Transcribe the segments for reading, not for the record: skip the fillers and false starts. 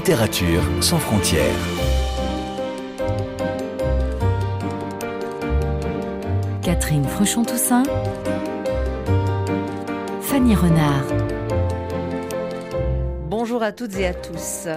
Littérature sans frontières. Catherine Fruchon-Toussaint, Fanny Renard. Bonjour à toutes et à tous.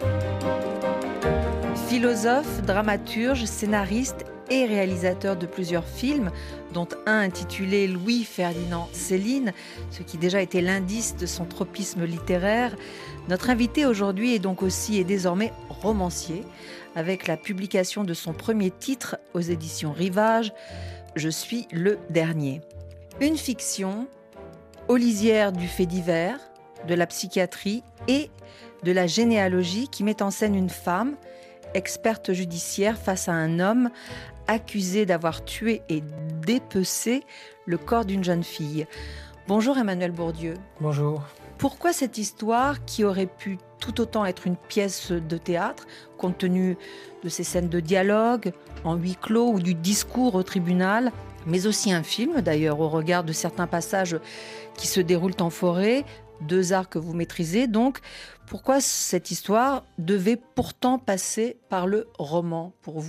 Philosophe, dramaturge, scénariste et réalisateur de plusieurs films, dont un intitulé Louis-Ferdinand Céline, ce qui déjà était l'indice de son tropisme littéraire, notre invité aujourd'hui est donc aussi et désormais romancier, avec la publication de son premier titre aux éditions Rivage, Je suis le dernier. Une fiction aux lisières du fait divers, de la psychiatrie et de la généalogie qui met en scène une femme, experte judiciaire face à un homme accusé d'avoir tué et dépecé le corps d'une jeune fille. Bonjour Emmanuel Bourdieu. Bonjour. Pourquoi cette histoire qui aurait pu tout autant être une pièce de théâtre, compte tenu de ces scènes de dialogue en huis clos ou du discours au tribunal, mais aussi un film d'ailleurs au regard de certains passages qui se déroulent en forêt, deux arts que vous maîtrisez donc, pourquoi cette histoire devait pourtant passer par le roman pour vous ?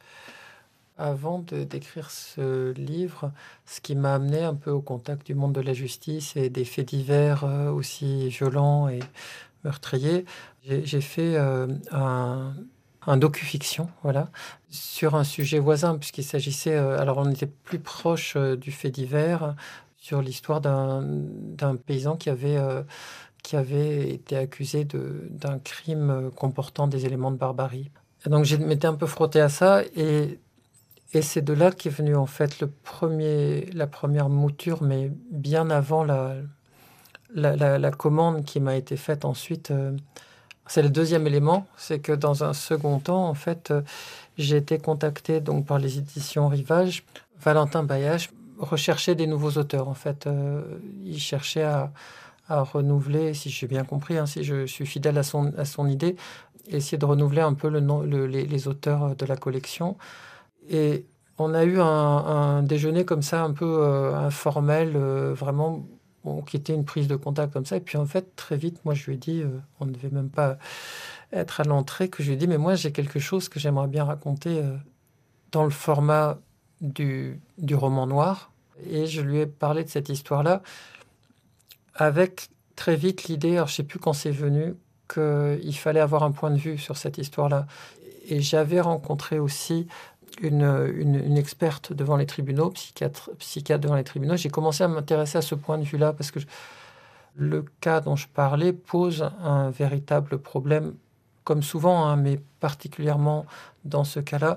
Avant d'écrire ce livre, ce qui m'a amené un peu au contact du monde de la justice et des faits divers aussi violents et meurtriers, j'ai fait un docu-fiction, voilà, sur un sujet voisin, puisqu'il s'agissait, alors on était plus proche du fait divers, sur l'histoire d'un paysan qui avait été accusé d'un crime comportant des éléments de barbarie. Et donc je m'étais un peu frotté à ça, et c'est de là qu'est venue en fait la première mouture, mais bien avant la commande qui m'a été faite ensuite. C'est le deuxième élément, c'est que dans un second temps, en fait, j'ai été contacté donc par les éditions Rivage. Valentin Bayache recherchait des nouveaux auteurs. En fait, il cherchait à renouveler, si j'ai bien compris, si je suis fidèle à son idée, essayer de renouveler un peu les auteurs de la collection. Et on a eu un déjeuner comme ça, un peu informel, vraiment, qui était une prise de contact comme ça. Et puis en fait, très vite, moi je lui ai dit, on ne devait même pas être à l'entrée, que je lui ai dit, mais moi j'ai quelque chose que j'aimerais bien raconter dans le format du roman noir. Et je lui ai parlé de cette histoire-là, avec très vite l'idée, alors je ne sais plus quand c'est venu, qu'il fallait avoir un point de vue sur cette histoire-là. Et j'avais rencontré aussi une experte devant les tribunaux, psychiatre devant les tribunaux. J'ai commencé à m'intéresser à ce point de vue-là parce que le cas dont je parlais pose un véritable problème, comme souvent, mais particulièrement dans ce cas-là.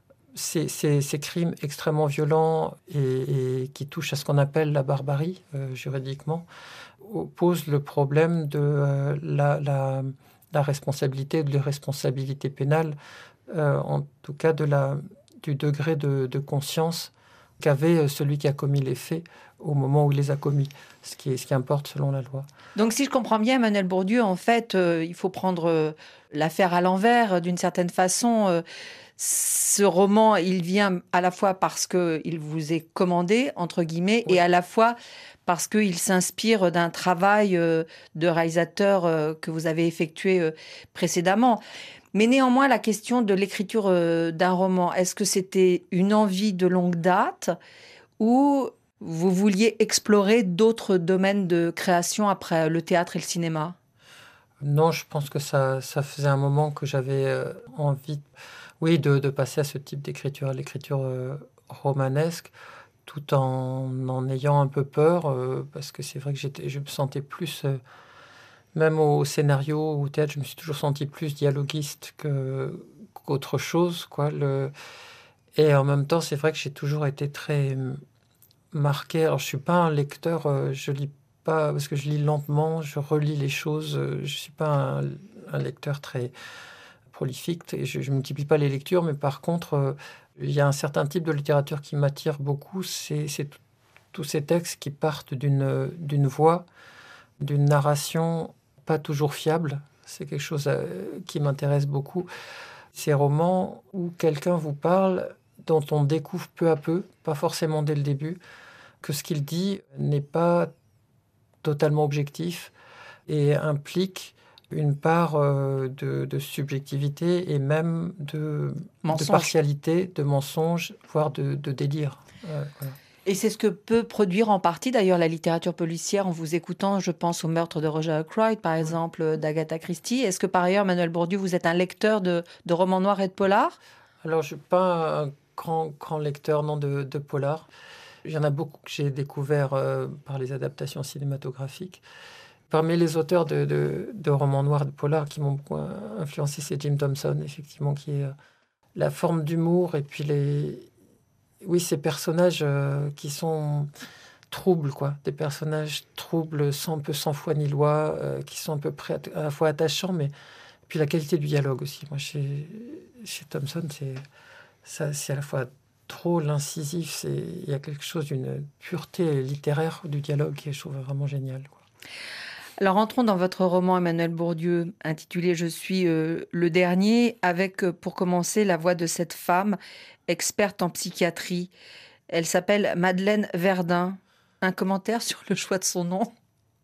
Ces crimes extrêmement violents et qui touchent à ce qu'on appelle la barbarie juridiquement posent le problème de la responsabilité, de l'irresponsabilité pénale, en tout cas du degré de conscience qu'avait celui qui a commis les faits au moment où il les a commis, ce qui importe selon la loi. Donc si je comprends bien, Emmanuel Bourdieu, en fait, il faut prendre l'affaire à l'envers d'une certaine façon. Ce roman, il vient à la fois parce qu'il vous est commandé, entre guillemets, oui, et à la fois parce qu'il s'inspire d'un travail de réalisateur que vous avez effectué précédemment. Mais néanmoins, la question de l'écriture d'un roman, est-ce que c'était une envie de longue date ou vous vouliez explorer d'autres domaines de création après le théâtre et le cinéma ? Non, je pense que ça faisait un moment que j'avais envie, oui, de passer à ce type d'écriture, à l'écriture romanesque, tout en ayant un peu peur, parce que c'est vrai que je me sentais plus... Même au scénario ou au théâtre, je me suis toujours senti plus dialoguiste qu'autre chose, quoi. Et en même temps, c'est vrai que j'ai toujours été très marqué. Alors, je suis pas un lecteur, je lis pas parce que je lis lentement, je relis les choses. Je suis pas un lecteur très prolifique et je multiplie pas les lectures. Mais par contre, il y a un certain type de littérature qui m'attire beaucoup. C'est tous ces textes qui partent d'une voix, d'une narration pas toujours fiable. C'est quelque chose qui m'intéresse beaucoup. Ces romans où quelqu'un vous parle, dont on découvre peu à peu, pas forcément dès le début, que ce qu'il dit n'est pas totalement objectif et implique une part de subjectivité et même de partialité, de mensonge, voire de délire. Voilà. Et c'est ce que peut produire en partie d'ailleurs la littérature policière en vous écoutant. Je pense au meurtre de Roger Ackroyd, par exemple, d'Agatha Christie. Est-ce que par ailleurs, Emmanuel Bourdieu, vous êtes un lecteur de romans noirs et de polars? Alors, je ne suis pas un grand lecteur de polar. Il y en a beaucoup que j'ai découvert par les adaptations cinématographiques. Parmi les auteurs de romans noirs, de polars qui m'ont beaucoup influencé, c'est Jim Thompson, effectivement, qui est la forme d'humour et puis ces personnages qui sont troubles, quoi. Des personnages troubles, un peu sans foi ni loi, qui sont à peu près à la fois attachants, mais puis la qualité du dialogue aussi. Moi, chez Thompson, c'est à la fois drôle, incisif, il y a quelque chose d'une pureté littéraire du dialogue qui je trouve vraiment génial, quoi. Alors entrons dans votre roman, Emmanuel Bourdieu, intitulé « Je suis le dernier », avec pour commencer la voix de cette femme, experte en psychiatrie. Elle s'appelle Madeleine Verdun. Un commentaire sur le choix de son nom?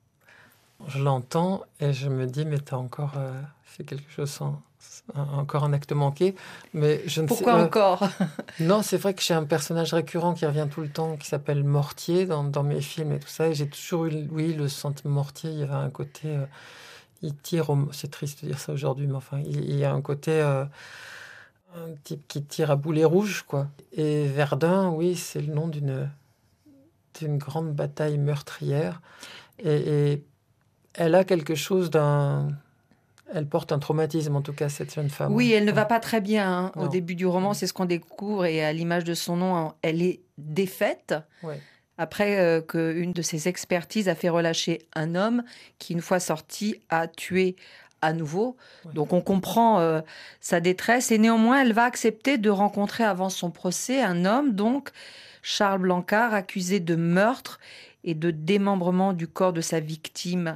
Je l'entends et je me dis, mais t'as encore fait quelque chose encore un acte manqué. Mais je ne Pourquoi encore? Non, c'est vrai que j'ai un personnage récurrent qui revient tout le temps, qui s'appelle Mortier dans mes films et tout ça. Et j'ai toujours eu, le sentiment Mortier. Il y avait un côté... il tire c'est triste de dire ça aujourd'hui, mais enfin, il y a un côté... un type qui tire à boulet rouge, quoi. Et Verdun, oui, c'est le nom d'une grande bataille meurtrière. Et elle a quelque chose Elle porte un traumatisme, en tout cas, cette jeune femme. Oui, elle ne va pas très bien. Au Non. début du roman, c'est ce qu'on découvre. Et à l'image de son nom, elle est défaite. Ouais. Après qu'une de ses expertises a fait relâcher un homme qui, une fois sorti, a tué à nouveau. Ouais. Donc on comprend sa détresse. Et néanmoins, elle va accepter de rencontrer avant son procès un homme, donc Charles Blancard, accusé de meurtre et de démembrement du corps de sa victime.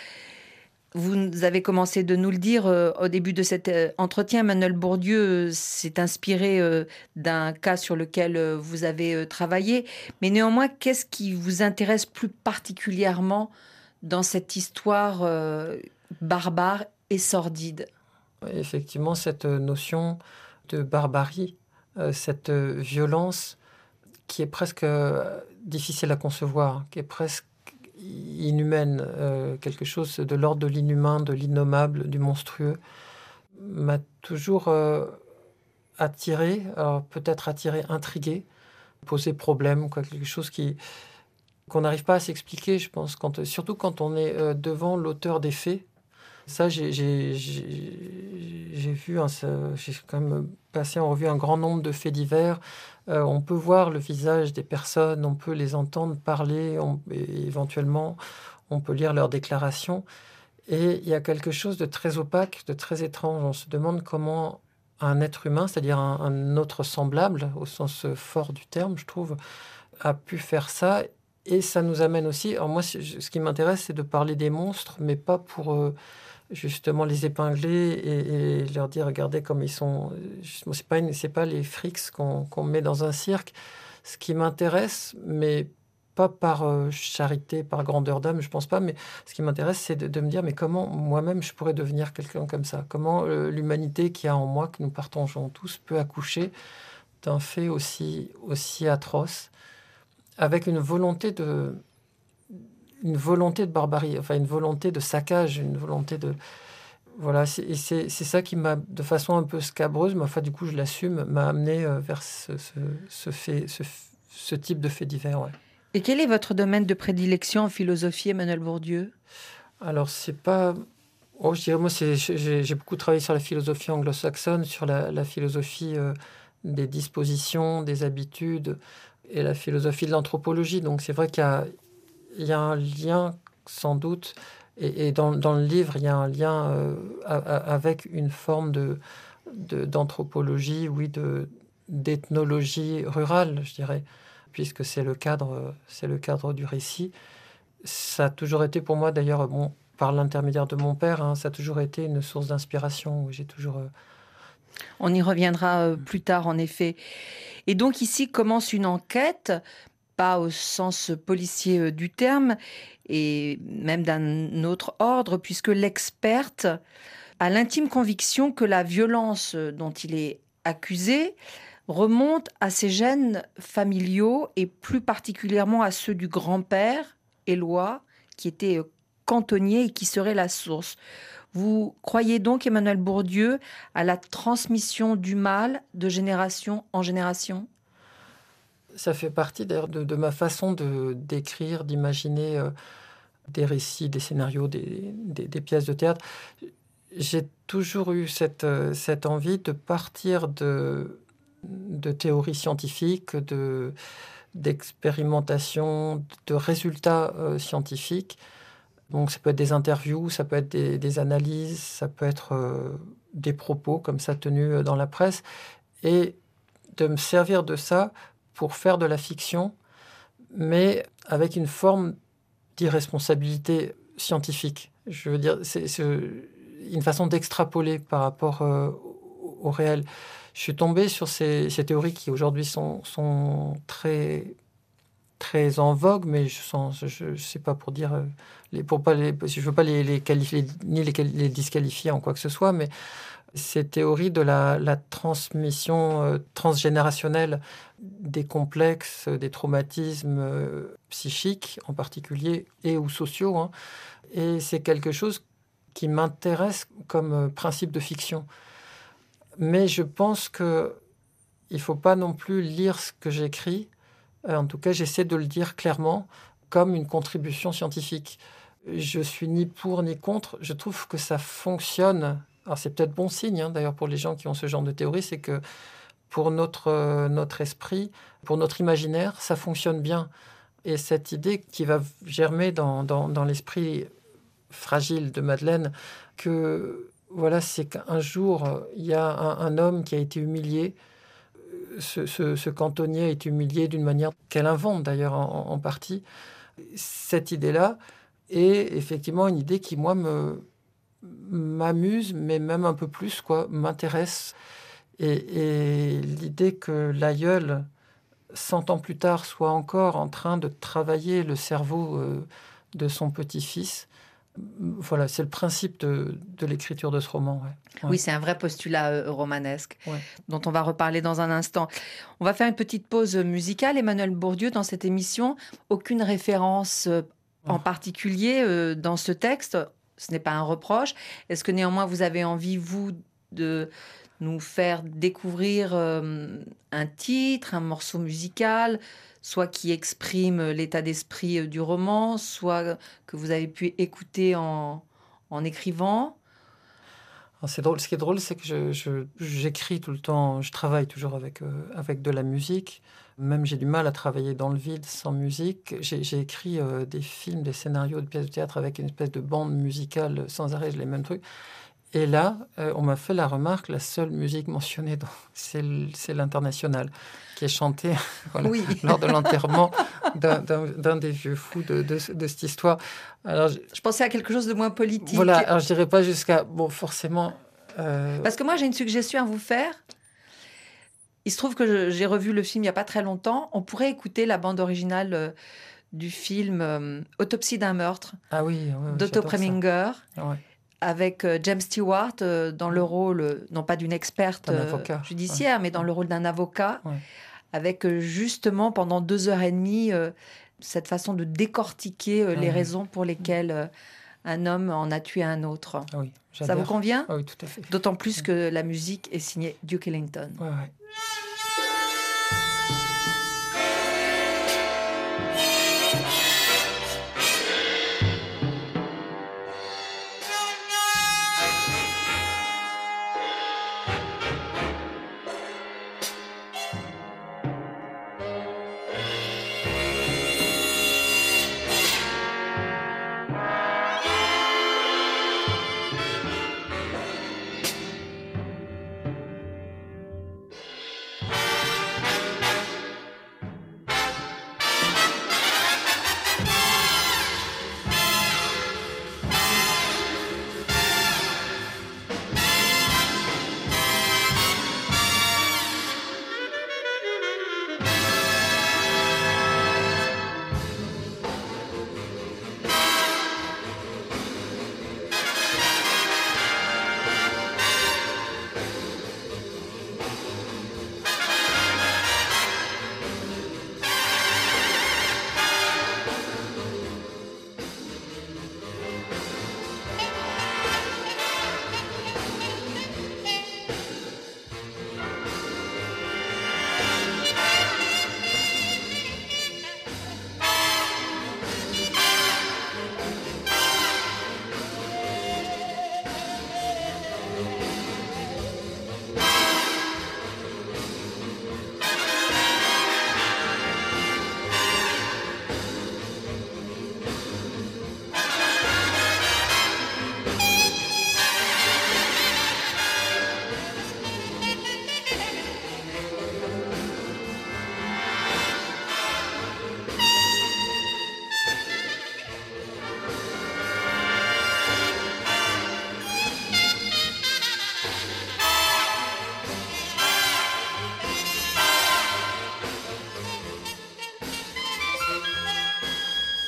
Vous avez commencé de nous le dire au début de cet entretien. Emmanuel Bourdieu s'est inspiré d'un cas sur lequel vous avez travaillé. Mais néanmoins, qu'est-ce qui vous intéresse plus particulièrement dans cette histoire barbare et sordide? Effectivement, cette notion de barbarie, cette violence qui est presque difficile à concevoir, qui est presque inhumaine, quelque chose de l'ordre de l'inhumain, de l'innommable, du monstrueux, m'a toujours attiré, alors peut-être attiré, intrigué, posé problème, quoi, quelque chose qu'on n'arrive pas à s'expliquer, je pense, surtout quand on est devant l'auteur des faits. Ça, j'ai vu, j'ai quand même passé en revue un grand nombre de faits divers. On peut voir le visage des personnes, on peut les entendre parler, et éventuellement, on peut lire leurs déclarations. Et il y a quelque chose de très opaque, de très étrange. On se demande comment un être humain, c'est-à-dire un autre semblable, au sens fort du terme, je trouve, a pu faire ça. Et ça nous amène aussi... Alors moi, ce qui m'intéresse, c'est de parler des monstres, mais pas pour... justement les épingler et leur dire regardez comme ils sont. C'est pas les frics qu'on met dans un cirque. Ce qui m'intéresse, mais pas par charité, par grandeur d'âme, je pense pas, mais ce qui m'intéresse, c'est de me dire mais comment moi-même je pourrais devenir quelqu'un comme ça, comment l'humanité qui a en moi, que nous partageons tous, peut accoucher d'un fait aussi atroce, avec une volonté de barbarie, enfin une volonté de saccage, une volonté de... Voilà, c'est ça qui m'a, de façon un peu scabreuse, mais enfin du coup je l'assume, m'a amené vers ce type de fait divers. Ouais. Et quel est votre domaine de prédilection en philosophie, Emmanuel Bourdieu? Alors c'est pas... Oh, je dirais, moi j'ai beaucoup travaillé sur la philosophie anglo-saxonne, sur la philosophie des dispositions, des habitudes, et la philosophie de l'anthropologie. Donc c'est vrai qu'il y a un lien, sans doute, et dans le livre, il y a un lien avec une forme d'anthropologie, oui, d'ethnologie rurale, je dirais, puisque c'est le cadre du récit. Ça a toujours été pour moi, d'ailleurs, bon, par l'intermédiaire de mon père, hein, ça a toujours été une source d'inspiration. J'ai toujours... On y reviendra plus tard, en effet. Et donc ici commence une enquête pas au sens policier du terme, et même d'un autre ordre, puisque l'experte a l'intime conviction que la violence dont il est accusé remonte à ses gènes familiaux et plus particulièrement à ceux du grand-père, Éloi, qui était cantonnier et qui serait la source. Vous croyez donc, Emmanuel Bourdieu, à la transmission du mal de génération en génération ? Ça fait partie d'ailleurs de ma façon d'écrire, d'imaginer des récits, des scénarios, des pièces de théâtre. J'ai toujours eu cette envie de partir de théories scientifiques, d'expérimentations, de résultats scientifiques. Donc ça peut être des interviews, ça peut être des analyses, ça peut être des propos comme ça tenus dans la presse, et de me servir de ça pour faire de la fiction, mais avec une forme d'irresponsabilité scientifique. Je veux dire, c'est une façon d'extrapoler par rapport au réel. Je suis tombé sur ces théories qui aujourd'hui sont très, très en vogue, mais je sais pas pour dire, je veux pas les qualifier ni les disqualifier en quoi que ce soit, mais ces théories de la transmission transgénérationnelle des complexes, des traumatismes psychiques en particulier et ou sociaux, hein. Et c'est quelque chose qui m'intéresse comme principe de fiction. Mais je pense qu'il ne faut pas non plus lire ce que j'écris. En tout cas, j'essaie de le dire clairement comme une contribution scientifique. Je suis ni pour ni contre. Je trouve que ça fonctionne. Alors c'est peut-être bon signe, hein, d'ailleurs, pour les gens qui ont ce genre de théorie, c'est que pour notre esprit, pour notre imaginaire, ça fonctionne bien. Et cette idée qui va germer dans l'esprit fragile de Madeleine, que voilà, c'est qu'un jour, il y a un homme qui a été humilié. Ce cantonnier a été humilié d'une manière qu'elle invente d'ailleurs en partie. Cette idée-là est effectivement une idée qui, moi, m'amuse, mais même un peu plus, m'intéresse. Et l'idée que l'aïeul, 100 ans plus tard, soit encore en train de travailler le cerveau de son petit-fils, voilà, c'est le principe de l'écriture de ce roman. Ouais. Oui, c'est un vrai postulat romanesque, ouais, dont on va reparler dans un instant. On va faire une petite pause musicale. Emmanuel Bourdieu, dans cette émission, aucune référence en particulier dans ce texte. Ce n'est pas un reproche. Est-ce que néanmoins vous avez envie, vous, de nous faire découvrir un titre, un morceau musical, soit qui exprime l'état d'esprit du roman, soit que vous avez pu écouter en écrivant? Alors c'est drôle. Ce qui est drôle, c'est que j'écris tout le temps, je travaille toujours avec de la musique. Même j'ai du mal à travailler dans le vide sans musique. J'ai écrit des films, des scénarios de pièces de théâtre avec une espèce de bande musicale sans arrêt, les mêmes trucs. Et là, on m'a fait la remarque, la seule musique mentionnée, c'est l'Internationale, qui est chantée voilà, oui. lors de l'enterrement d'un des vieux fous de cette histoire. Alors, je pensais à quelque chose de moins politique. Voilà, alors je dirais pas jusqu'à... Bon, forcément... Parce que moi, j'ai une suggestion à vous faire. Il se trouve que j'ai revu le film il n'y a pas très longtemps. On pourrait écouter la bande originale du film Autopsie d'un meurtre d'Otto Preminger. Ouais. Avec James Stewart dans le rôle, non pas d'une experte judiciaire, mais dans le rôle d'un avocat, avec justement pendant 2h30 cette façon de décortiquer les raisons pour lesquelles un homme en a tué un autre. Oui, ça vous convient ? Oui, tout à fait. D'autant plus que la musique est signée Duke Ellington. Ouais.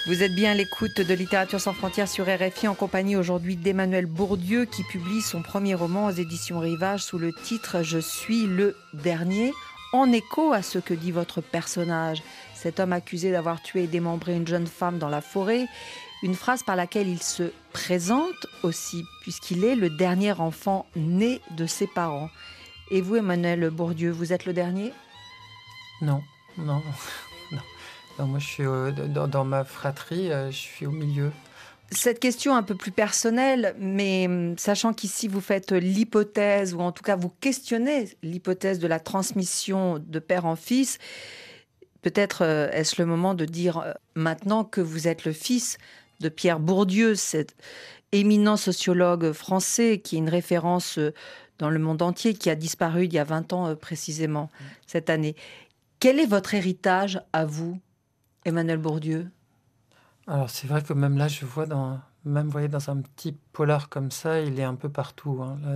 Vous êtes bien à l'écoute de Littérature sans frontières sur RFI en compagnie aujourd'hui d'Emmanuel Bourdieu qui publie son premier roman aux éditions Rivage sous le titre « Je suis le dernier ». En écho à ce que dit votre personnage, cet homme accusé d'avoir tué et démembré une jeune femme dans la forêt, une phrase par laquelle il se présente aussi puisqu'il est le dernier enfant né de ses parents. Et vous, Emmanuel Bourdieu, vous êtes le dernier ? Non. Non, moi, je suis dans ma fratrie, je suis au milieu. Cette question un peu plus personnelle, mais sachant qu'ici vous faites l'hypothèse, ou en tout cas vous questionnez l'hypothèse de la transmission de père en fils, peut-être est-ce le moment de dire maintenant que vous êtes le fils de Pierre Bourdieu, cet éminent sociologue français qui est une référence dans le monde entier, qui a disparu il y a 20 ans précisément, cette année. Quel est votre héritage à vous, Emmanuel Bourdieu ? Alors c'est vrai que même là, je vois dans un petit polar comme ça, il est un peu partout. Hein. Là,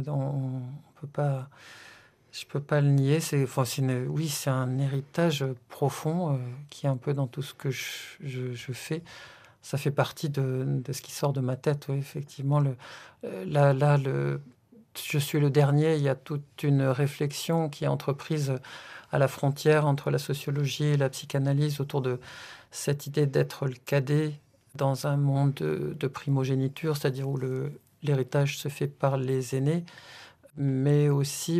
je peux pas le nier. C'est un héritage profond qui est un peu dans tout ce que je fais. Ça fait partie de ce qui sort de ma tête. Oui, effectivement, je suis le dernier. Il y a toute une réflexion qui est entreprise à la frontière entre la sociologie et la psychanalyse autour de cette idée d'être le cadet dans un monde de primogéniture, c'est-à-dire où l'héritage se fait par les aînés, mais aussi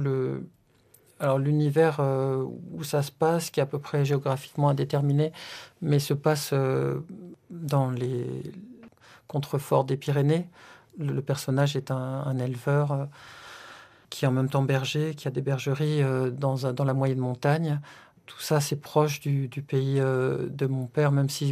l'univers où ça se passe, qui est à peu près géographiquement indéterminé, mais se passe dans les contreforts des Pyrénées. Le personnage est un éleveur qui est en même temps berger, qui a des bergeries dans la moyenne montagne. Tout ça, c'est proche du pays de mon père, même si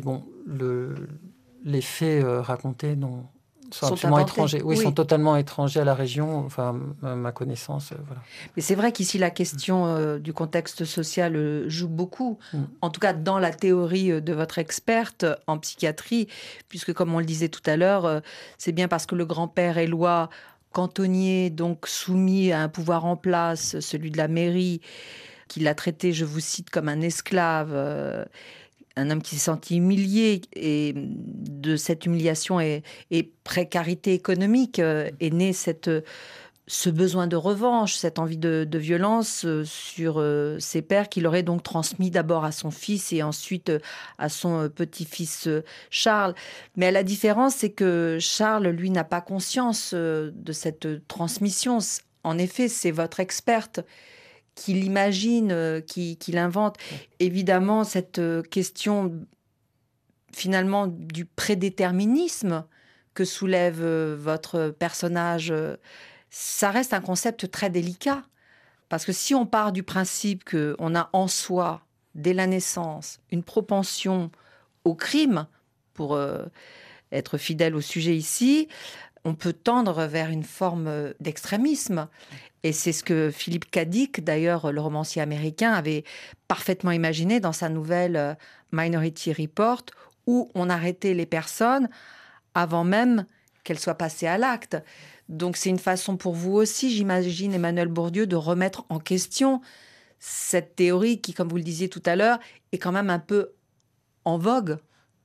les faits racontés sont absolument étrangers. Oui, sont totalement étrangers à la région, enfin, à ma connaissance. Voilà. Mais c'est vrai qu'ici, la question du contexte social joue beaucoup, en tout cas dans la théorie de votre experte en psychiatrie, puisque comme on le disait tout à l'heure, c'est bien parce que le grand-père Éloi, cantonnier, donc soumis à un pouvoir en place, celui de la mairie, qui l'a traité, je vous cite, comme un esclave, un homme qui s'est senti humilié, et de cette humiliation et précarité économique est né ce besoin de revanche, cette envie de violence sur ses pères qu'il aurait donc transmis d'abord à son fils et ensuite à son petit-fils Charles. Mais la différence, c'est que Charles, lui, n'a pas conscience de cette transmission. En effet, c'est votre experte qui l'imagine, qui l'invente. Évidemment, cette question, finalement, du prédéterminisme que soulève votre personnage, ça reste un concept très délicat. Parce que si on part du principe qu'on a en soi, dès la naissance, une propension au crime, pour être fidèle au sujet ici, on peut tendre vers une forme d'extrémisme. Et c'est ce que Philip K. Dick, d'ailleurs, le romancier américain, avait parfaitement imaginé dans sa nouvelle Minority Report, où on arrêtait les personnes avant même qu'elles soient passées à l'acte. Donc c'est une façon pour vous aussi, j'imagine, Emmanuel Bourdieu, de remettre en question cette théorie qui, comme vous le disiez tout à l'heure, est quand même un peu en vogue.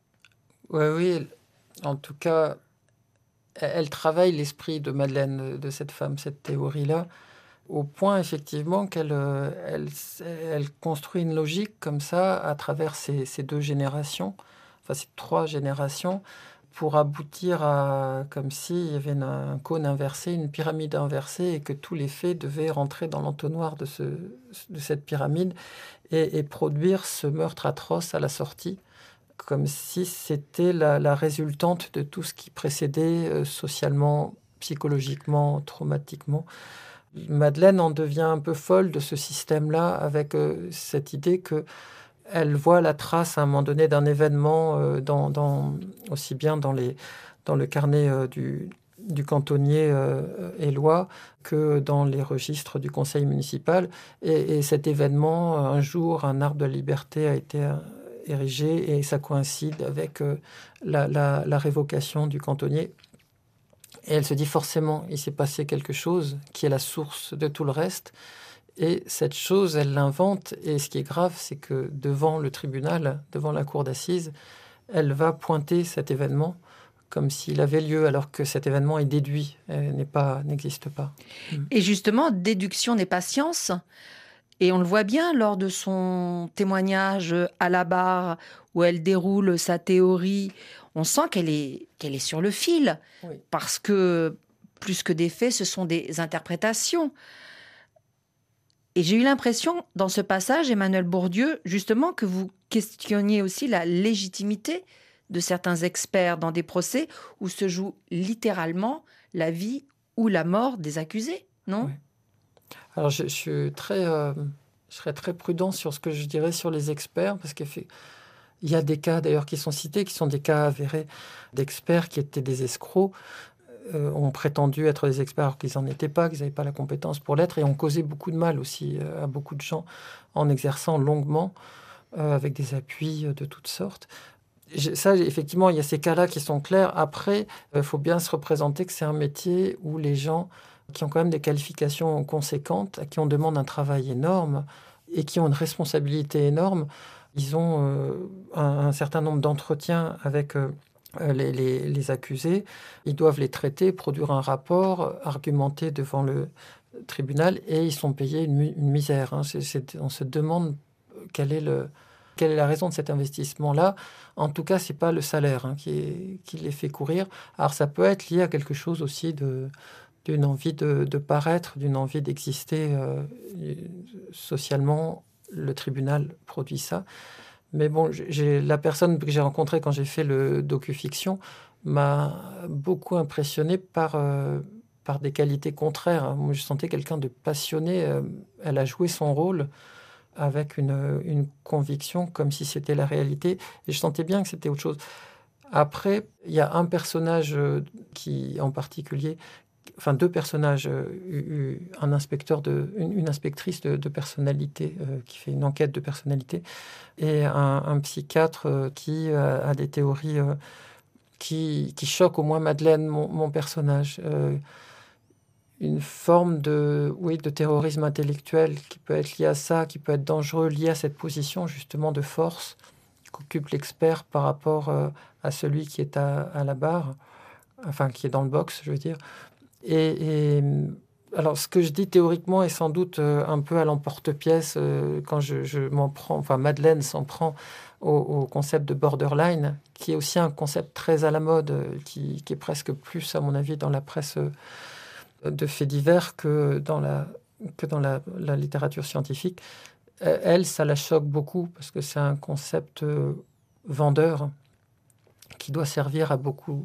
Oui, en tout cas, elle travaille l'esprit de Madeleine, de cette femme, cette théorie-là, au point effectivement qu'elle construit une logique comme ça à travers ces deux générations, enfin ces trois générations, pour aboutir à comme s'il y avait un cône inversé, une pyramide inversée, et que tous les faits devaient rentrer dans l'entonnoir de cette pyramide et produire ce meurtre atroce à la sortie, comme si c'était la résultante de tout ce qui précédait socialement, psychologiquement, traumatiquement. Madeleine en devient un peu folle de ce système-là, avec cette idée qu'elle voit la trace à un moment donné d'un événement, aussi bien dans le carnet du cantonnier Éloi que dans les registres du conseil municipal. Et cet événement, un jour, un arbre de la liberté a été érigé, et ça coïncide avec la révocation du cantonnier. Et elle se dit forcément, il s'est passé quelque chose qui est la source de tout le reste. Et cette chose, elle l'invente. Et ce qui est grave, c'est que devant le tribunal, devant la cour d'assises, elle va pointer cet événement comme s'il avait lieu, alors que cet événement est déduit, n'existe pas. Et justement, déduction n'est pas science. Et on le voit bien lors de son témoignage à la barre, où elle déroule sa théorie. On sent qu'elle est sur le fil, Oui. parce que plus que des faits, ce sont des interprétations. Et j'ai eu l'impression, dans ce passage, Emmanuel Bourdieu, justement, que vous questionniez aussi la légitimité de certains experts dans des procès où se joue littéralement la vie ou la mort des accusés, non ? Oui. Alors, je serais très prudent sur ce que je dirais sur les experts, parce qu'il y a des cas, d'ailleurs, qui sont cités, qui sont des cas avérés d'experts qui étaient des escrocs, ont prétendu être des experts alors qu'ils n'en étaient pas, qu'ils n'avaient pas la compétence pour l'être, et ont causé beaucoup de mal aussi à beaucoup de gens en exerçant longuement, avec des appuis de toutes sortes. Ça, effectivement, il y a ces cas-là qui sont clairs. Après, il faut bien se représenter que c'est un métier où les gens qui ont quand même des qualifications conséquentes, à qui on demande un travail énorme et qui ont une responsabilité énorme, ils ont un certain nombre d'entretiens avec les accusés. Ils doivent les traiter, produire un rapport, argumenter devant le tribunal, et ils sont payés une misère. On se demande quelle est la raison de cet investissement-là. En tout cas, ce n'est pas le salaire qui les fait courir. Alors, ça peut être lié à quelque chose aussi d'une envie de paraître, d'une envie d'exister socialement. Le tribunal produit ça. Mais bon, la personne que j'ai rencontrée quand j'ai fait le docu-fiction m'a beaucoup impressionné par des qualités contraires. Moi, je sentais quelqu'un de passionné. Elle a joué son rôle avec une conviction, comme si c'était la réalité. Et je sentais bien que c'était autre chose. Après, il y a un personnage qui, en particulier, enfin deux personnages, une inspectrice de personnalité qui fait une enquête de personnalité, et un psychiatre qui a des théories qui choquent au moins Madeleine, mon personnage. Une forme de terrorisme intellectuel qui peut être lié à ça, qui peut être dangereux, lié à cette position justement de force qu'occupe l'expert par rapport à celui qui est à la barre, enfin qui est dans le box, je veux dire. Et alors, ce que je dis théoriquement est sans doute un peu à l'emporte-pièce quand je m'en prends, enfin Madeleine s'en prend au concept de borderline, qui est aussi un concept très à la mode, qui est presque plus, à mon avis, dans la presse de faits divers que dans la littérature scientifique. Elle, ça la choque beaucoup, parce que c'est un concept vendeur qui doit servir à beaucoup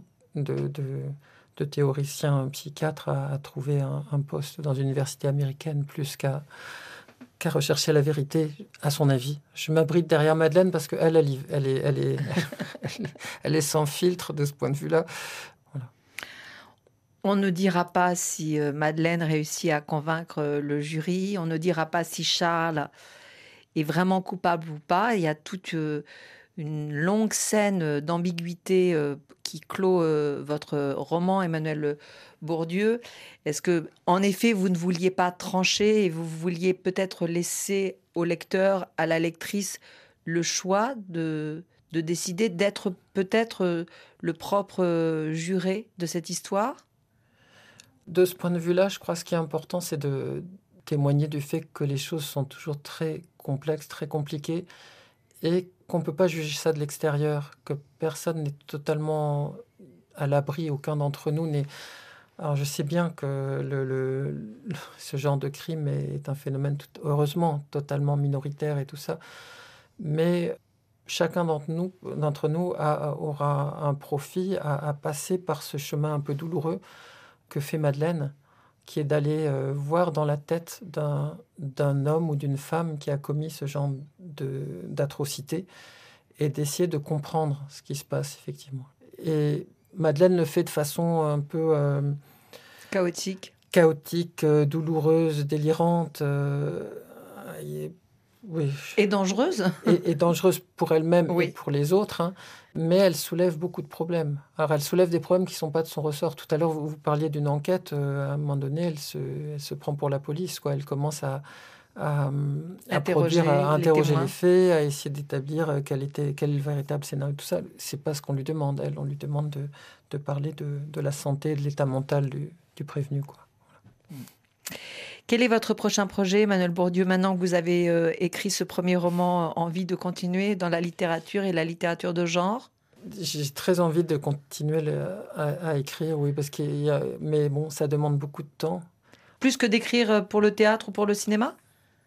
de théoriciens psychiatres à trouver un poste dans une université américaine plus qu'à rechercher la vérité, à son avis. Je m'abrite derrière Madeleine parce qu'elle elle est sans filtre de ce point de vue-là. Voilà. On ne dira pas si Madeleine réussit à convaincre le jury, on ne dira pas si Charles est vraiment coupable ou pas. Il y a toute une longue scène d'ambiguïté qui clôt votre roman, Emmanuel Bourdieu. Est-ce que, en effet, vous ne vouliez pas trancher et vous vouliez peut-être laisser au lecteur, à la lectrice, le choix de décider d'être peut-être le propre juré de cette histoire ? De ce point de vue-là, je crois que ce qui est important, c'est de témoigner du fait que les choses sont toujours très complexes, très compliquées, et qu'on ne peut pas juger ça de l'extérieur, que personne n'est totalement à l'abri, aucun d'entre nous n'est... Alors je sais bien que ce genre de crime est un phénomène, heureusement, totalement minoritaire et tout ça, mais chacun d'entre nous aura un profit à passer par ce chemin un peu douloureux que fait Madeleine, qui est d'aller voir dans la tête d'un homme ou d'une femme qui a commis ce genre d'atrocité et d'essayer de comprendre ce qui se passe, effectivement. Et Madeleine le fait de façon un peu... chaotique, douloureuse, délirante. Oui. Et dangereuse. Et dangereuse pour elle-même Oui. et pour les autres, mais elle soulève beaucoup de problèmes. Alors, elle soulève des problèmes qui ne sont pas de son ressort. Tout à l'heure, vous parliez d'une enquête. À un moment donné, elle se prend pour la police, quoi. Elle commence à à Interroger produire, à interroger témoins. les faits, à essayer d'établir quel est le véritable scénario. Tout ça, c'est pas ce qu'on lui demande. On lui demande de parler de la santé, de l'état mental du prévenu, quoi. Quel est votre prochain projet, Emmanuel Bourdieu, maintenant que vous avez écrit ce premier roman, envie de continuer dans la littérature et la littérature de genre? J'ai très envie de continuer à écrire, oui, parce mais bon, ça demande beaucoup de temps. Plus que d'écrire pour le théâtre ou pour le cinéma?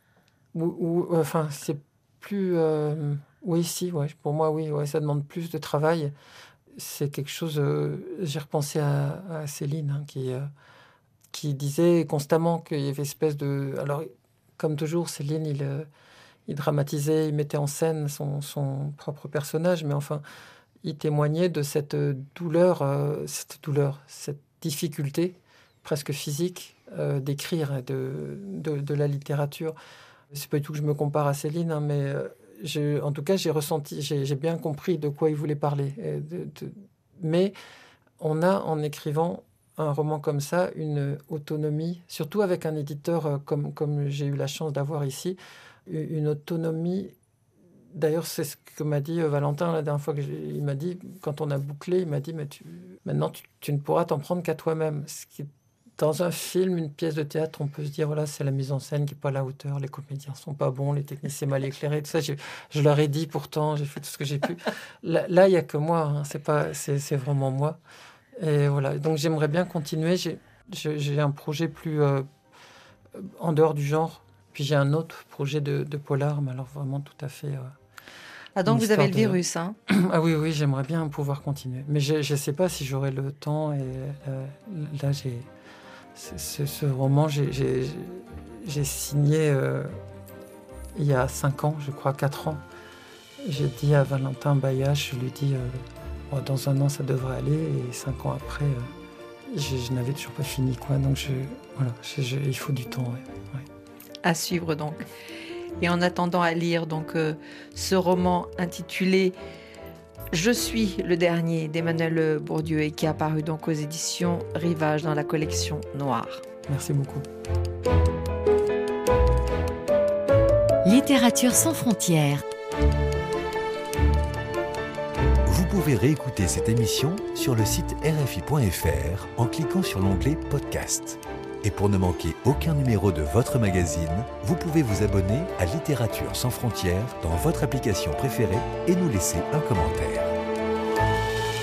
Enfin, c'est plus... oui, si, ouais, pour moi, oui, ouais, ça demande plus de travail. C'est quelque chose... j'ai repensé à Céline, hein, qui disait constamment qu'il y avait espèce de... Alors, comme toujours, Céline, il dramatisait, il mettait en scène son propre personnage, mais enfin, il témoignait de cette douleur, cette difficulté presque physique d'écrire et de la littérature. C'est pas du tout que je me compare à Céline, hein, mais en tout cas, j'ai bien compris de quoi il voulait parler. Mais on a, en écrivant un roman comme ça, une autonomie, surtout avec un éditeur comme j'ai eu la chance d'avoir ici, une autonomie. D'ailleurs, c'est ce que m'a dit Valentin la dernière fois il m'a dit, quand on a bouclé, il m'a dit, mais maintenant, tu ne pourras t'en prendre qu'à toi-même. Dans un film, une pièce de théâtre, on peut se dire, voilà, c'est la mise en scène qui n'est pas à la hauteur, les comédiens ne sont pas bons, les techniciens mal éclairés, tout ça. Je leur ai dit pourtant, j'ai fait tout ce que j'ai pu. Là, il n'y a que moi, hein, c'est vraiment moi. Et voilà, donc j'aimerais bien continuer. J'ai un projet plus en dehors du genre. Puis j'ai un autre projet de polar, mais alors vraiment tout à fait... donc vous avez le virus, hein? Ah oui, j'aimerais bien pouvoir continuer. Mais je ne sais pas si j'aurai le temps. Et là, ce roman, j'ai signé il y a 5 ans, je crois 4 ans. J'ai dit à Valentin Bayache, je lui ai dit, dans 1 an, ça devrait aller. Et 5 ans après, je n'avais toujours pas fini, quoi. Donc il faut du temps, ouais. À suivre donc. Et en attendant à lire donc ce roman intitulé Je suis le dernier d'Emmanuel Bourdieu et qui est apparu donc aux éditions Rivage dans la collection Noire. Merci beaucoup. Littérature sans frontières. Vous pouvez réécouter cette émission sur le site rfi.fr en cliquant sur l'onglet Podcast. Et pour ne manquer aucun numéro de votre magazine, vous pouvez vous abonner à Littérature sans frontières dans votre application préférée et nous laisser un commentaire.